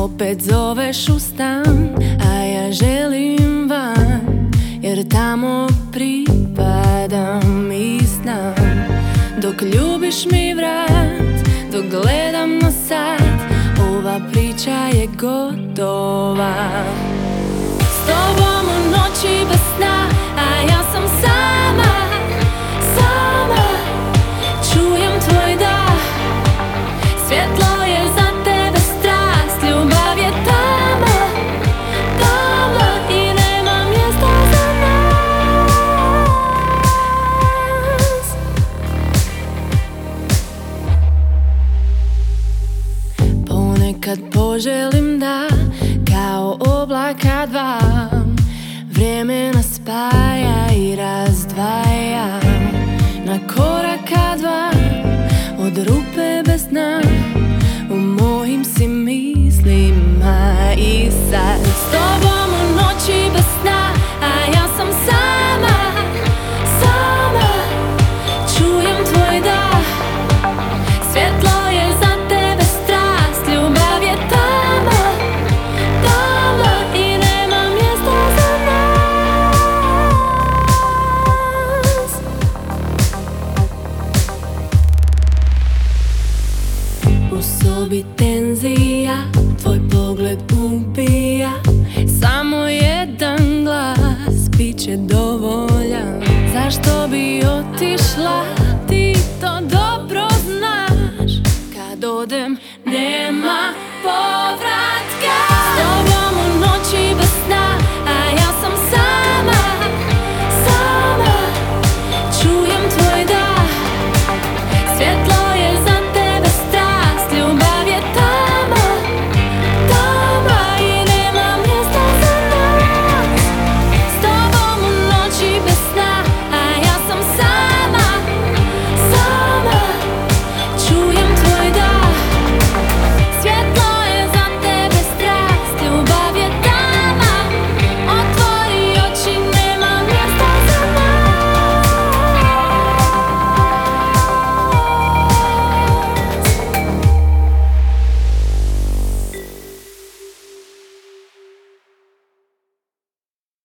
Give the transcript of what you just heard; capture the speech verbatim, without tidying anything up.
Opet zoveš u stan, a ja želim van, jer tamo pripadam i znam. Dok ljubiš mi vrat, dok gledam na sat, ova priča je gotova. S tobom u noći bez sna, a ja sam sama, sama. Čujem tvoj dah, svjetlo je za tebe strast, ljubav je tama, tama i nema mjesta za nas. Ponekad poželim da kao oblaka dva vrijeme nas spaja i razdvaja. Na koraka dva od rupe bez dna, u mojim si mislima i sad. S tobom u noći bez sna, a ja sam sama, sama. Čujem tvoj dah, svjetlo je za tebe strast, ljubav je tama, tama i nema mjesta za nas. U sobi tenzija, tvoj pogled ubija, samo jedan glas bit će dovoljan. Zašto bi otišla, ti to dobro znaš. Kad odem nema povratka.